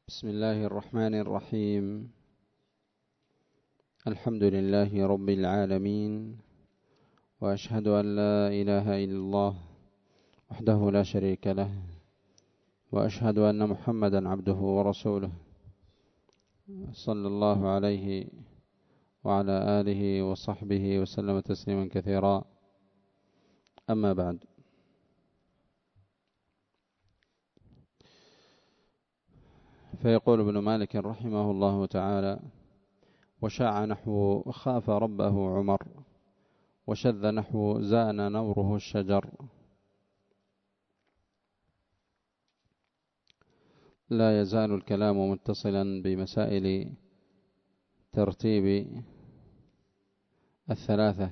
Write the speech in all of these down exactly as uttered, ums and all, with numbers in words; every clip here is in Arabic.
بسم الله الرحمن الرحيم. الحمد لله رب العالمين، وأشهد أن لا إله إلا الله وحده لا شريك له، وأشهد أن محمدا عبده ورسوله صلى الله عليه وعلى آله وصحبه وسلم تسليما كثيرا. أما بعد، فيقول ابن مالك رحمه الله تعالى: وشاع نحو خاف ربه عمر، وشذ نحو زان نوره الشجر. لا يزال الكلام متصلا بمسائل ترتيب الثلاثة: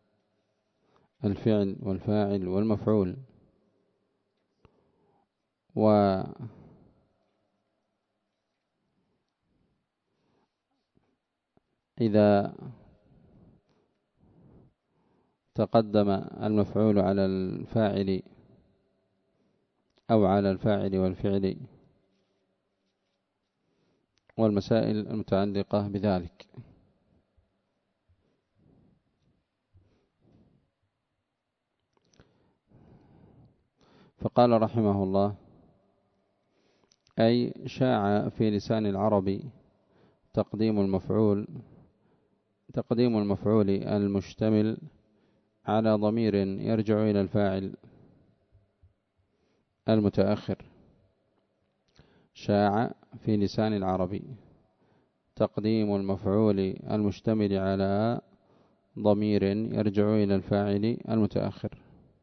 الفعل والفاعل والمفعول. وإذا تقدم المفعول على الفاعل أو على الفاعل والفعل والمسائل المتعلقة بذلك. فقال رحمه الله: أي شاع في لسان العرب تقديم المفعول تقديم المفعول المشتمل على ضمير يرجع إلى الفاعل المتأخر. شاع في لسان العرب تقديم المفعول المشتمل على ضمير يرجع إلى الفاعل المتأخر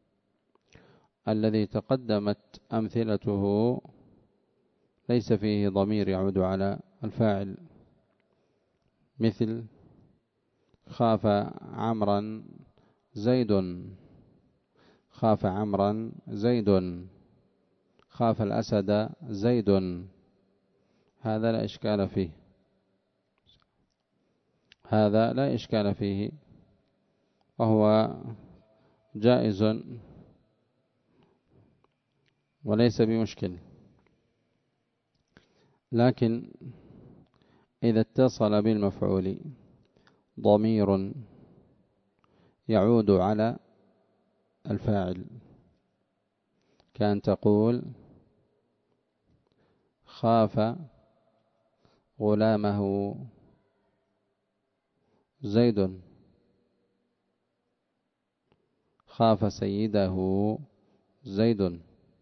الذي تقدمت أمثلته ليس فيه ضمير يعود على الفاعل، مثل خاف عمرا زيد، خاف عمرا زيد، خاف الأسد زيد. هذا لا إشكال فيه هذا لا إشكال فيه وهو جائز وليس بمشكل. لكن إذا اتصل بالمفعول ضمير يعود على الفاعل، كان تقول خاف غلامه زيد، خاف سيده زيد،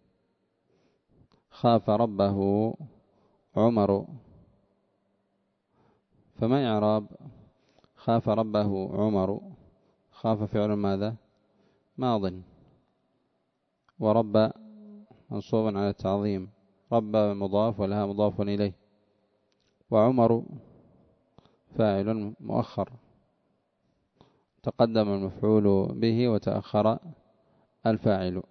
خاف ربه عمر. فما إعراب خاف ربه عمر؟ خاف فعل ماذا؟ ماض، ورب منصوب على التعظيم، رب مضاف ولها مضاف إليه، وعمر فاعل مؤخر، تقدم المفعول به وتأخر الفاعل.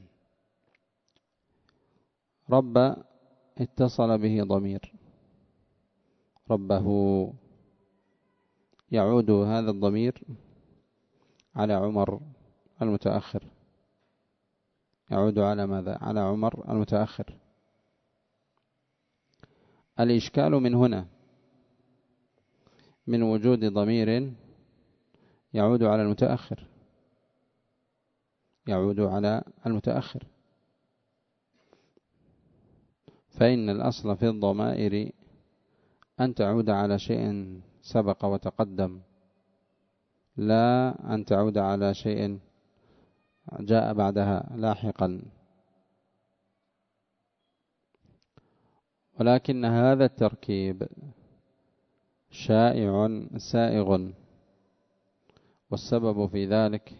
رب اتصل به ضمير، ربه، يعود هذا الضمير على عمر المتأخر. يعود على ماذا؟ على عمر المتأخر. الإشكال من هنا من وجود ضمير يعود على المتأخر يعود على المتأخر فإن الأصل في الضمائر أن تعود على شيء سبق وتقدم، لا أن تعود على شيء جاء بعدها لاحقا. ولكن هذا التركيب شائع سائغ، والسبب في ذلك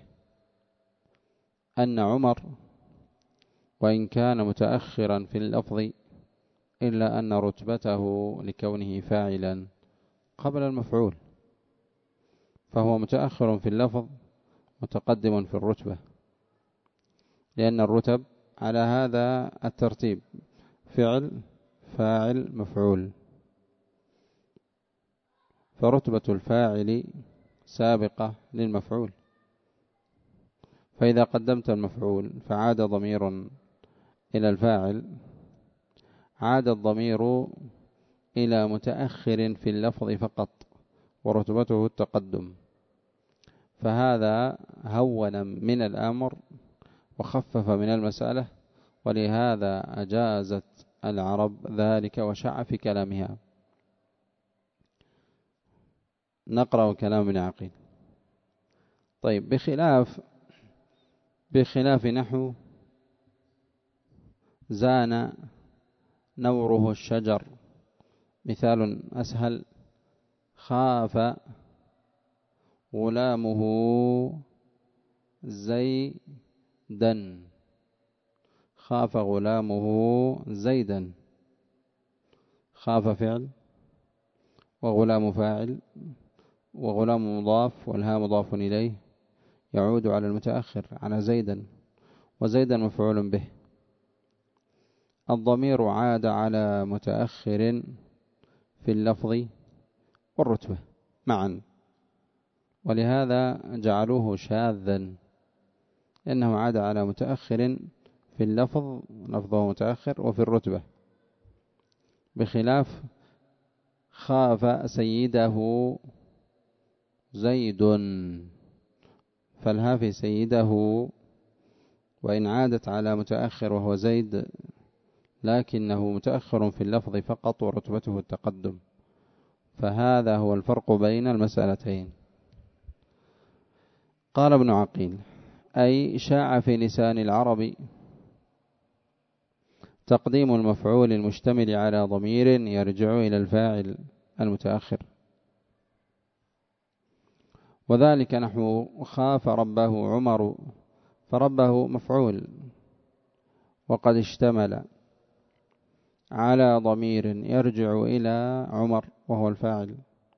أن عمر وإن كان متأخرا في اللفظ إلا أن رتبته لكونه فاعلا قبل المفعول، فهو متأخر في اللفظ متقدم في الرتبة، لأن الرتب على هذا الترتيب: فعل فاعل مفعول، فرتبة الفاعل سابقة للمفعول. فإذا قدمت المفعول فعاد ضمير إلى الفاعل، عاد الضمير إلى متأخر في اللفظ فقط ورتبته التقدم، فهذا هون من الأمر وخفف من المسألة، ولهذا أجازت العرب ذلك وشاع في كلامها. نقرأ كلام ابن عقيل. طيب، بخلاف بخلاف نحو زان نوره الشجر، مثال أسهل: خاف غلامه زيدا. خاف غلامه زيدا، خاف فعل وغلام فاعل وغلام مضاف والها مضاف إليه يعود على المتأخر على زيدا، وزيدا مفعول به. الضمير عاد على متأخر في اللفظ والرتبة معا، ولهذا جعلوه شاذا، لأنه عاد على متأخر في اللفظ، لفظه متأخر، وفي الرتبة، بخلاف خاف سيده زيد، فالها في سيده، وإن عادت على متأخر وهو زيد لكنه متأخر في اللفظ فقط ورتبته التقدم، فهذا هو الفرق بين المسألتين. قال ابن عقيل: أي شاع في لسان العرب تقديم المفعول المشتمل على ضمير يرجع إلى الفاعل المتأخر، وذلك نحو خاف ربه عمر، فربه مفعول وقد اشتمل على ضمير يرجع إلى عمر وهو الفاعل،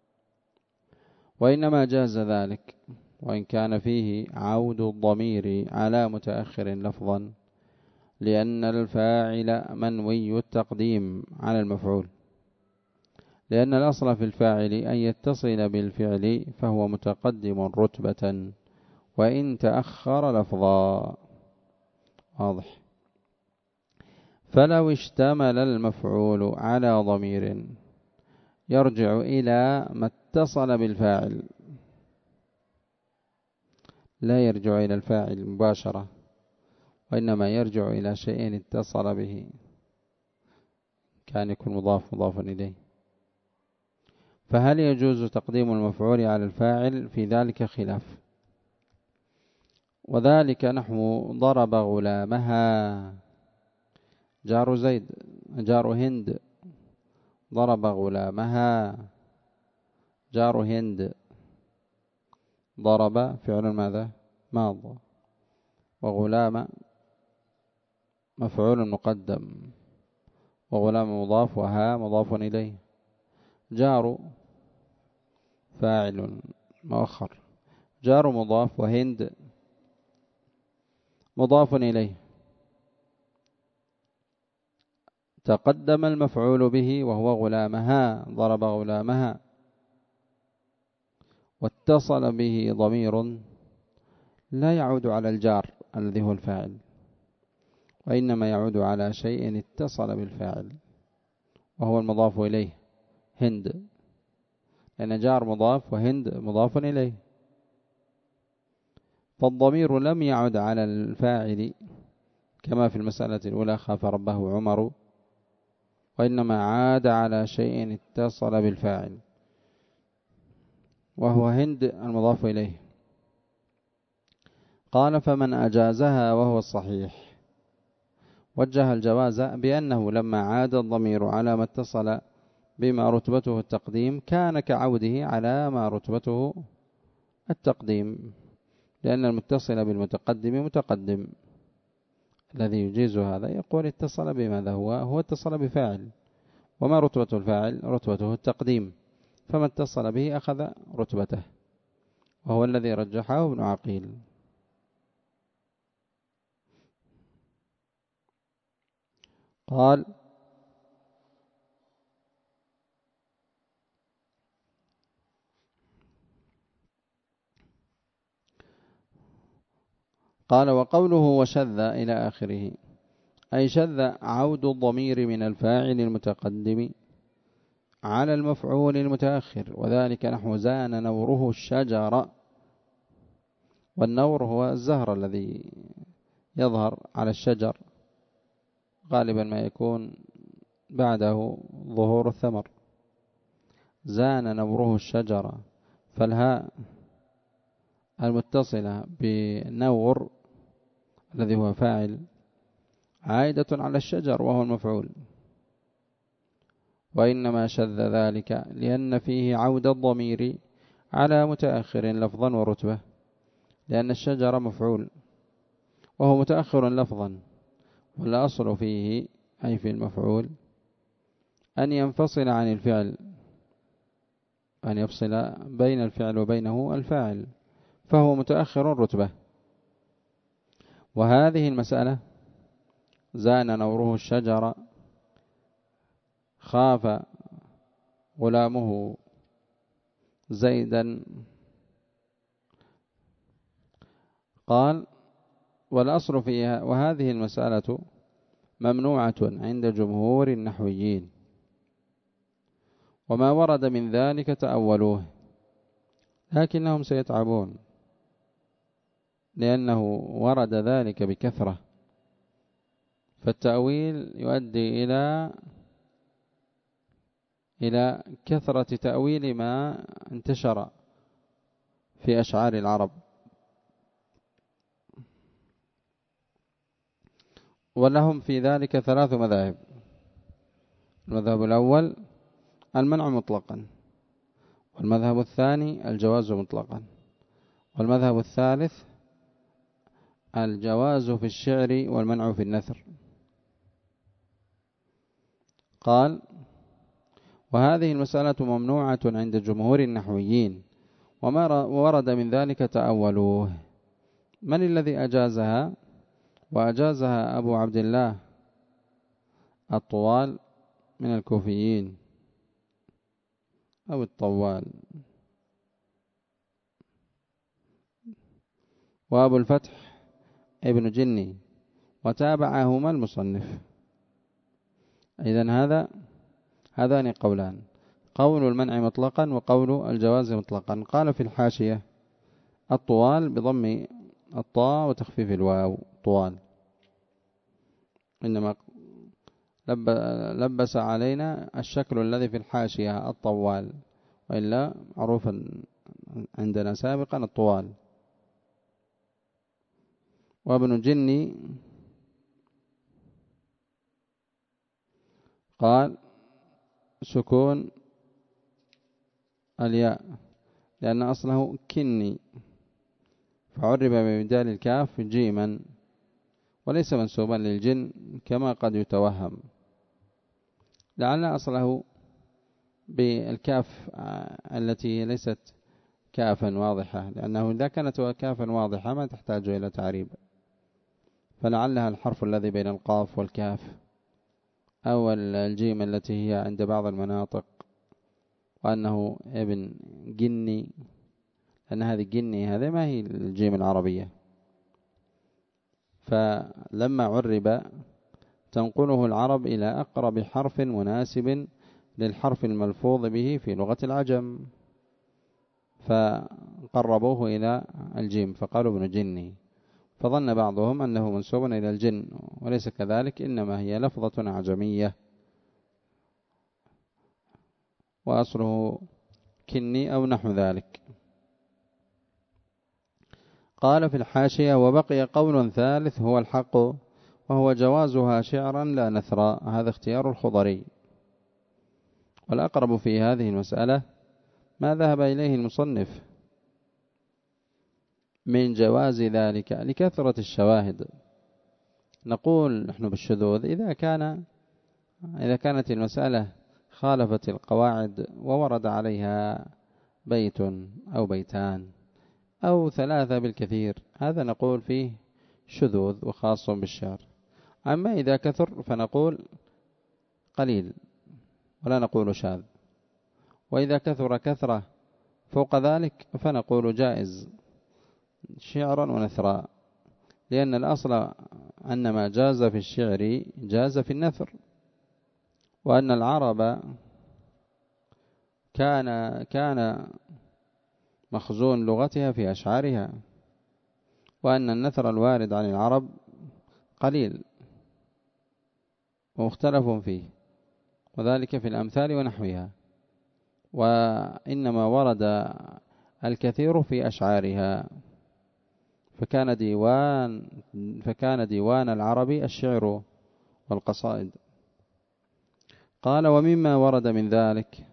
وإنما جاز ذلك وإن كان فيه عود الضمير على متأخر لفظا، لأن الفاعل منوي التقديم على المفعول، لأن الأصل في الفاعل أن يتصل بالفعل فهو متقدم رتبة وإن تأخر لفظا. واضح؟ فلو اشتمل المفعول على ضمير يرجع إلى ما اتصل بالفاعل، لا يرجع إلى الفاعل مباشرة، وإنما يرجع إلى شيء اتصل به، كان يكون مضاف مضاف إليه، فهل يجوز تقديم المفعول على الفاعل؟ في ذلك خلاف، وذلك نحو ضرب غلامها، جار زيد جار هند، ضرب غلامها جار هند، ضرب فعل ماذا؟ ماض، وغلام مفعول مقدم، وغلام مضاف وها مضاف إليه، جار فاعل مؤخر، جار مضاف، وهند مضاف إليه، تقدم المفعول به وهو غلامها، ضرب غلامها، واتصل به ضمير لا يعود على الجار الذي هو الفاعل، وإنما يعود على شيء اتصل بالفاعل وهو المضاف إليه هند، لأن جار مضاف وهند مضاف إليه، فالضمير لم يعد على الفاعل كما في المسألة الأولى خاف ربه عمر، وإنما عاد على شيء اتصل بالفاعل وهو هند المضاف إليه. قال: فمن أجازها وهو الصحيح وجه الجواز بأنه لما عاد الضمير على ما اتصل بما رتبته التقديم كان كعوده على ما رتبته التقديم، لأن المتصل بالمتقدم متقدم. الذي يجيز هذا يقول اتصل بماذا؟ هو هو اتصل بفاعل، وما رتبة الفاعل؟ رتبته التقديم، فما اتصل به أخذ رتبته، وهو الذي رجحه ابن عقيل. قال: قال وقوله وشذ إلى آخره، أي شذ عود الضمير من الفاعل المتقدم على المفعول المتأخر، وذلك نحو زان نوره الشجر. والنور هو الزهر الذي يظهر على الشجر، غالبا ما يكون بعده ظهور الثمر. زان نوره الشجر، فالهاء المتصلة بنور الذي هو فاعل عائدة على الشجر وهو المفعول، وإنما شذ ذلك لأن فيه عود الضمير على متأخر لفظا ورتبة، لأن الشجر مفعول وهو متأخر لفظا، والأصل فيه أي في المفعول أن ينفصل عن الفعل، أن يفصل بين الفعل وبينه الفاعل، فهو متأخر رتبة. وهذه المسألة زان نوره الشجر خاف غلامه زيدا، قال والأصل فيها وهذه المسألة ممنوعة عند جمهور النحويين، وما ورد من ذلك تأولوه، لكنهم سيتعبون لأنه ورد ذلك بكثرة، فالتأويل يؤدي إلى إلى كثرة تأويل ما انتشر في أشعار العرب. ولهم في ذلك ثلاث مذاهب. المذهب الأول المنع مطلقا، والمذهب الثاني الجواز مطلقا، والمذهب الثالث الجواز في الشعر والمنع في النثر. قال وهذه المسألة ممنوعة عند جمهور النحويين، وما ورد من ذلك تأولوه. من الذي أجازها؟ وأجازها أبو عبد الله الطوال من الكوفيين أو الطوال، وأبو الفتح ابن جني، وتابعهما المصنف. إذن هذا هذان قولان، قول المنع مطلقا وقول الجواز مطلقا. قال في الحاشية الطوال بضم الطاء وتخفيف الواو طوال، إنما لبس علينا الشكل الذي في الحاشية الطوال، وإلا معروفا عندنا سابقا الطوال. وابن جني قال سكون الياء لأن أصله كني، فعرب بمدال الكاف جيما، وليس منسوبا للجن كما قد يتوهم، لعل أصله بالكاف التي ليست كافا واضحة، لأنه إذا كانت كافا واضحة ما تحتاج إلى تعريب، فلعلها الحرف الذي بين القاف والكاف أو الجيم التي هي عند بعض المناطق، وأنه ابن جني، لأن هذه جني هذه ما هي الجيم العربية، فلما عرب تنقله العرب إلى أقرب حرف مناسب للحرف الملفوظ به في لغة العجم، فقربوه إلى الجيم فقالوا ابن جني، فظن بعضهم أنه منسوب إلى الجن، وليس كذلك، إنما هي لفظة أعجمية وأصله كني أو نحو ذلك. قال في الحاشية وبقي قول ثالث هو الحق، وهو جوازها شعرا لا نثرا، هذا اختيار الخضري، والأقرب في هذه المسألة ما ذهب إليه المصنف من جواز ذلك لكثرة الشواهد. نقول نحن بالشذوذ إذا كان إذا كانت المسألة خالفت القواعد وورد عليها بيت أو بيتان أو ثلاثة بالكثير، هذا نقول فيه شذوذ وخاص بالشعر. أما إذا كثر فنقول قليل ولا نقول شاذ، وإذا كثر كثرة فوق ذلك فنقول جائز شعرا ونثرا، لأن الأصل أن ما جاز في الشعر جاز في النثر، وأن العرب كان كان مخزون لغتها في أشعارها، وأن النثر الوارد عن العرب قليل ومختلف فيه، وذلك في الأمثال ونحوها، وإنما ورد الكثير في أشعارها، فكان ديوان فكان ديوان العربي الشعر والقصائد. قال: ومما ورد من ذلك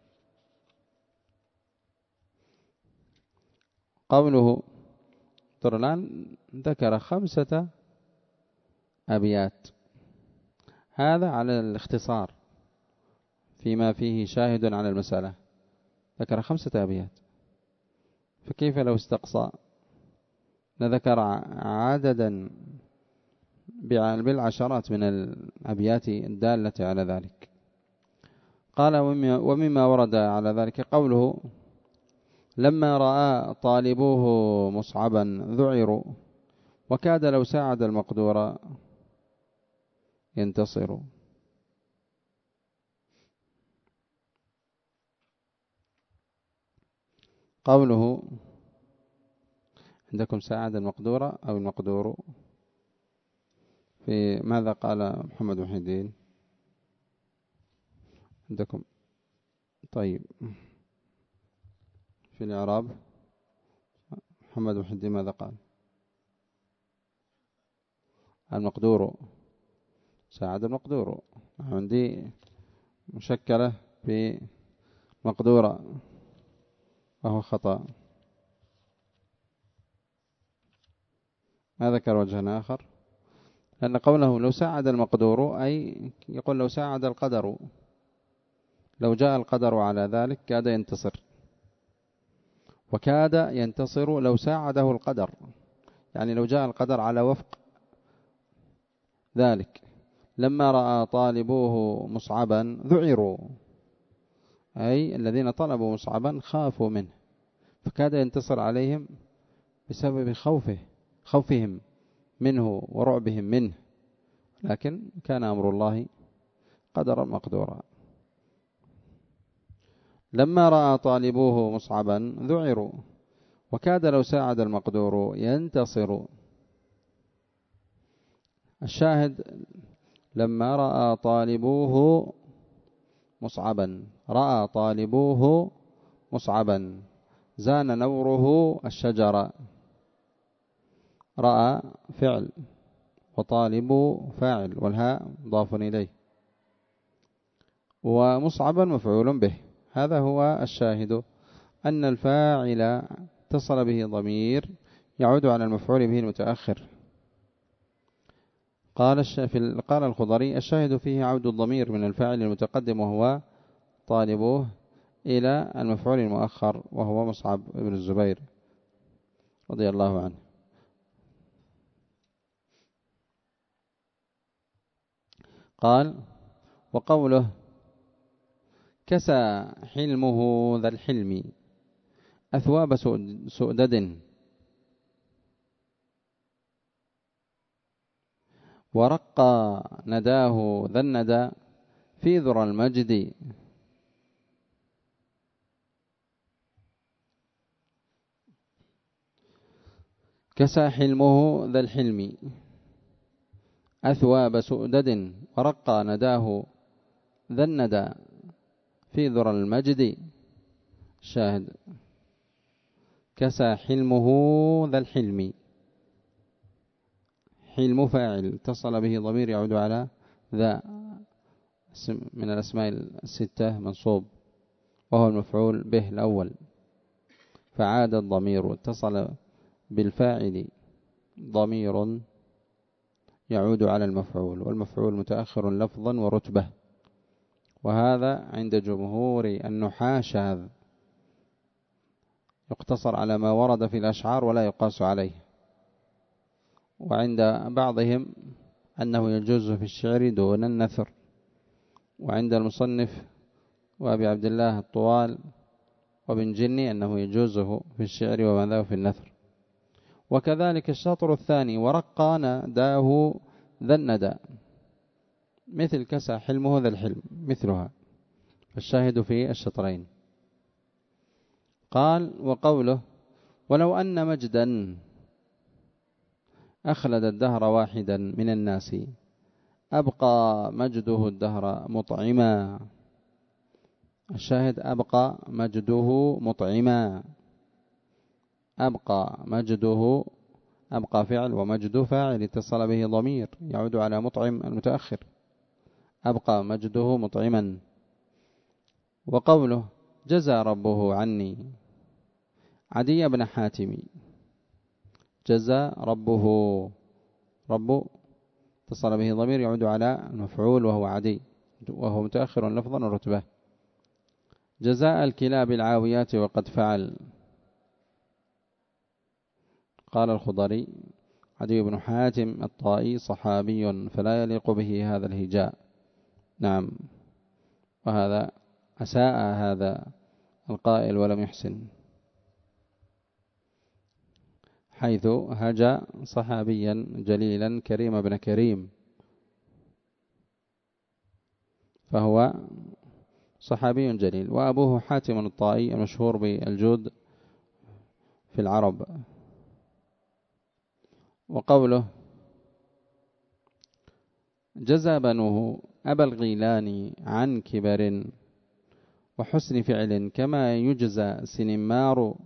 قوله طرلان ذكر خمسة أبيات، هذا على الاختصار فيما فيه شاهد على المسألة، ذكر خمسة أبيات، فكيف لو استقصى لذكر عددا بالعشرات من الأبيات الدالة على ذلك. قال: ومما ورد على ذلك قوله: لما رأى طالبوه مصعبا ذعروا، وكاد لو ساعد المقدور ينتصر. قوله عندكم ساعد المقدور أو المقدور، في ماذا قال محمد محي الدين عندكم؟ طيب، في الإعراب محمد محي الدين ماذا قال؟ المقدور، ساعد المقدور، عندي مشكلة في مقدورة وهو خطأ. ما ذكر وجه آخر، لأن قوله لو ساعد المقدور أي يقول لو ساعد القدر، لو جاء القدر على ذلك كاد ينتصر، وكاد ينتصر لو ساعده القدر، يعني لو جاء القدر على وفق ذلك. لما رأى طالبوه مصعبا ذعروا، أي الذين طلبوا مصعبا خافوا منه، فكاد ينتصر عليهم بسبب خوفه خوفهم منه ورعبهم منه، لكن كان أمر الله قدرا مقدورا. لما رأى طالبوه مصعبا ذعروا، وكاد لو ساعد المقدور ينتصر. الشاهد: لما رأى طالبوه مصعبا، رأى طالبوه مصعبا، زان نوره الشجر. رأى فعل وطالب فاعل والهاء ضاف إليه، ومصعبا مفعول به. هذا هو الشاهد، أن الفاعل اتصل به ضمير يعود على المفعول به المتأخر. قال قال الخضري: الشاهد فيه عود الضمير من الفاعل المتقدم وهو طالبوه إلى المفعول المؤخر وهو مصعب بن الزبير رضي الله عنه. قال: وقوله كسى حلمه ذا الحلم أثواب سؤدد، ورقى نداه ذا الندى في ذرى المجد. كسى حلمه ذا الحلم أثواب سؤدد، ورقى نداه ذا الندى في ذرى المجد. شاهد: كسى حلمه ذا الحلم، حلم فاعل اتصل به ضمير يعود على ذا من الأسماء الستة منصوب وهو المفعول به الأول، فعاد الضمير اتصل بالفاعل ضمير يعود على المفعول، والمفعول متأخر لفظا ورتبة، وهذا عند جمهور النحاة شاذ، يقتصر على ما ورد في الأشعار ولا يقاس عليه. وعند بعضهم أنه يجوز في الشعر دون النثر، وعند المصنف وأبي عبد الله الطوال وابن جني أنه يجوزه في الشعر وماذا في النثر. وكذلك الشطر الثاني: ورقى نداه ذا الندى، مثل كسى حلمه ذا الحلم مثلها، الشاهد في الشطرين. قال وقوله ولو أن مجدا أخلد الدهر واحدا من الناس أبقى مجده الدهر مطعما. الشاهد أبقى مجده مطعما، أبقى مجده، أبقى فعل ومجده فاعل اتصل به ضمير يعود على مطعم المتأخر، أبقى مجده مطعما. وقوله جزى ربه عني، عدي بن حاتم جزى ربه، رب اتصل به ضمير يعود على المفعول وهو عدي وهو متأخر لفظا ورتبة. جزاء الكلاب العاويات وقد فعل. قال الخضري عدي بن حاتم الطائي صحابي فلا يليق به هذا الهجاء. نعم، وهذا أساء هذا القائل ولم يحسن، حيث هجا صحابيا جليلا كريم بن كريم، فهو صحابي جليل. وأبوه حاتم الطائي المشهور بالجود في العرب. وقوله جزى بنوه أبا الغيلان عن كبر وحسن فعل كما يجزى سنمار.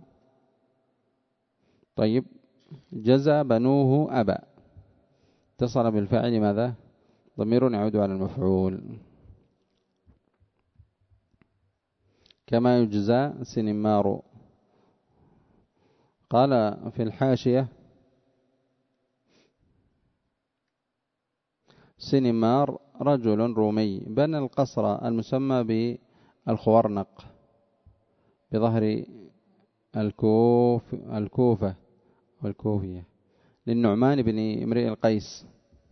طيب، جزى بنوه أبا اتصل بالفعل ماذا؟ ضمير يعود على المفعول، كما يجزى سنمار. قال في الحاشية سنمار رجل رومي بنى القصر المسمى بالخورنق بظهر الكوف الكوفة والكوفية للنعمان بن امرئ القيس،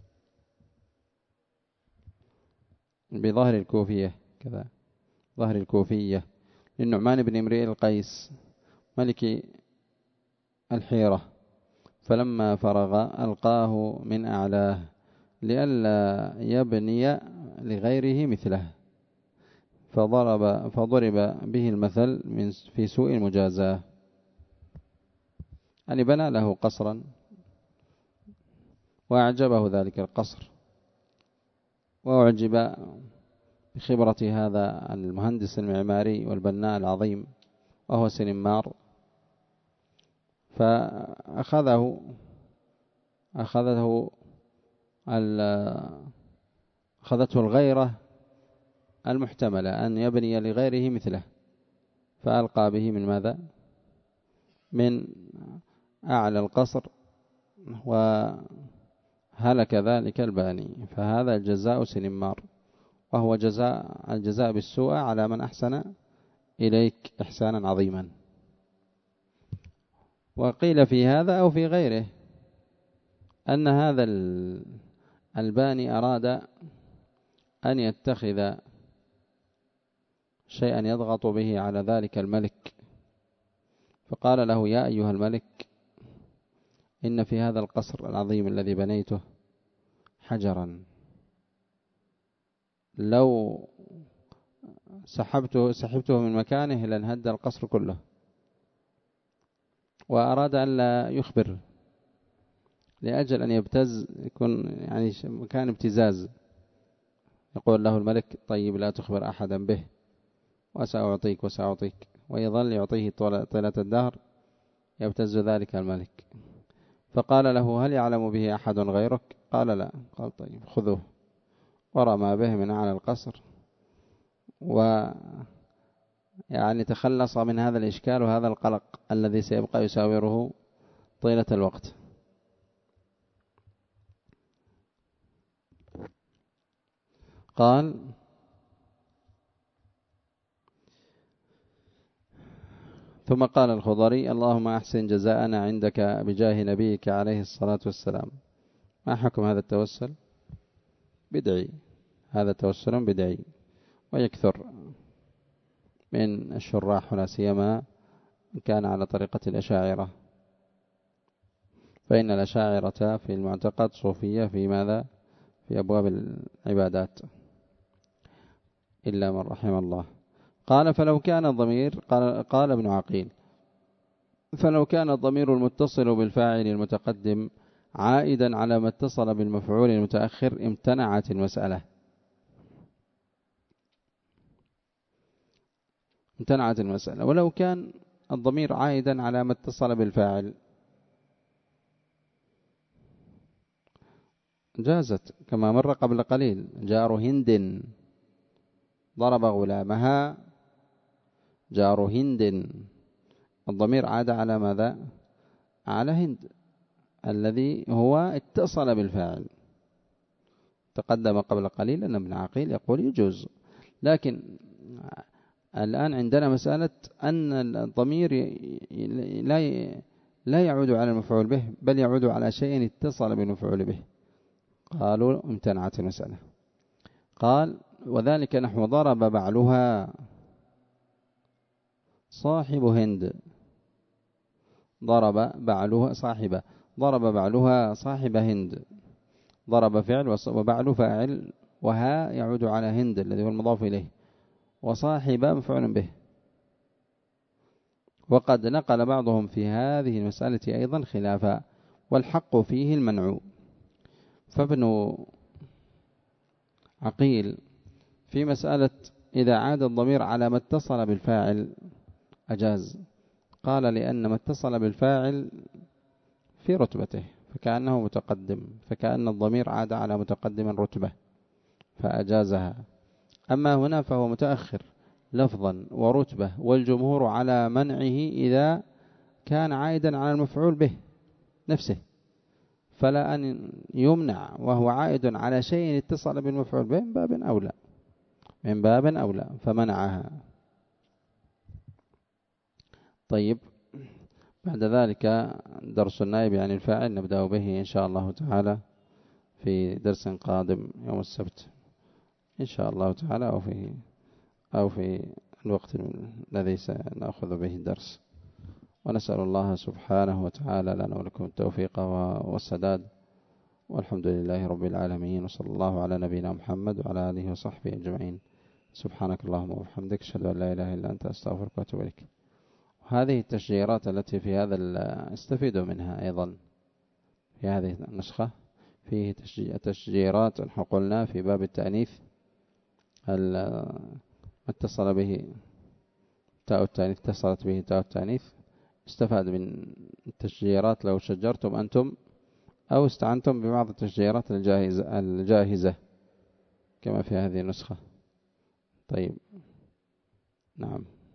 بظهر الكوفية كذا، ظهر الكوفية للنعمان بن امرئ القيس ملك الحيرة، فلما فرغ ألقاه من أعلاه لئلا يبني لغيره مثله، فضرب, فضرب به المثل من في سوء المجازاة. يعني بنى له قصرا وأعجبه ذلك القصر، وأعجب بخبرة هذا المهندس المعماري والبناء العظيم وهو سنمار، فأخذه أخذته أخذته الغيرة المحتملة أن يبني لغيره مثله، فألقى به من ماذا؟ من أعلى القصر، وهلك ذلك الباني. فهذا الجزاء سنمار، وهو جزاء الجزاء بالسوء على من أحسن إليك إحسانا عظيما. وقيل في هذا أو في غيره أن هذا الباني أراد أن يتخذ شيئا يضغط به على ذلك الملك، فقال له يا أيها الملك إن في هذا القصر العظيم الذي بنيته حجرا لو سحبته, سحبته من مكانه لانهد القصر كله، وأراد أن لا يخبر لأجل أن يبتز، يكون يعني مكان ابتزاز. يقول له الملك طيب لا تخبر أحدا به وسأعطيك وسأعطيك، ويظل يعطيه طيلة الدهر يبتز ذلك الملك. فقال له هل يعلم به أحد غيرك؟ قال لا. قال طيب خذوه، ورمى به من أعلى القصر، ويعني تخلص من هذا الإشكال وهذا القلق الذي سيبقى يساوره طيلة الوقت. قال ثم قال الخضري اللهم أحسن جزاءنا عندك بجاه نبيك عليه الصلاة والسلام. ما حكم هذا التوسل؟ بدعي، هذا توسل بدعي، ويكثر من الشراح ولا سيما كان على طريقة الأشاعرة، فإن الأشاعرة في المعتقد صوفية في ماذا؟ في أبواب العبادات إلا من رحم الله. قال فلو كان الضمير، قال, قال ابن عقيل فلو كان الضمير المتصل بالفاعل المتقدم عائدا على ما اتصل بالمفعول المتأخر امتنعت المسألة امتنعت المسألة ولو كان الضمير عائدا على ما اتصل بالفاعل جازت، كما مر قبل قليل. جار هند ضرب غلامها، جار هند، الضمير عاد على ماذا؟ على هند الذي هو اتصل بالفاعل. تقدم قبل قليل أن ابن عقيل يقول يجوز، لكن الآن عندنا مسألة أن الضمير لا لا يعود على المفعول به، بل يعود على شيء اتصل بالمفعول به. قالوا امتنعت المسألة. قال وذلك نحو ضرب بعلها صاحب هند، ضرب بعلها صاحبة، ضرب بعلها صاحب هند، ضرب فعل وبعل فاعل، وها يعود على هند الذي هو المضاف إليه، وصاحب مفعول به. وقد نقل بعضهم في هذه المسألة أيضا خلافا، والحق فيه المنع. فابن عقيل في مسألة إذا عاد الضمير على ما اتصل بالفاعل أجاز، قال لأن ما اتصل بالفاعل في رتبته فكأنه متقدم، فكأن الضمير عاد على متقدم الرتبة فأجازها. أما هنا فهو متأخر لفظا ورتبة، والجمهور على منعه إذا كان عائدا على المفعول به نفسه، فلا أن يمنع وهو عائد على شيء اتصل بالمفعول به من باب أولى من باب أولى فمنعها. طيب، بعد ذلك درس النائب عن الفاعل نبدأ به إن شاء الله تعالى في درس قادم يوم السبت إن شاء الله تعالى، أو في أو في الوقت الذي سنأخذ به الدرس. ونسأل الله سبحانه وتعالى لنا ولكم التوفيق والسداد، والحمد لله رب العالمين، وصلى الله على نبينا محمد وعلى آله وصحبه أجمعين. سبحانك اللهم وبحمدك، أشهد أن لا إله إلا أنت، أستغفرك وأتوب إليك. هذه التشجيرات التي في هذا استفيدوا منها أيضا في هذه النسخة، فيه تشجيرات قلنا في باب التأنيث اتصل به تاء التأنيث اتصلت به تاء التأنيث، استفاد من التشجيرات لو شجرتم أنتم أو استعنتم ببعض التشجيرات الجاهزة, الجاهزة كما في هذه النسخة. طيب، نعم.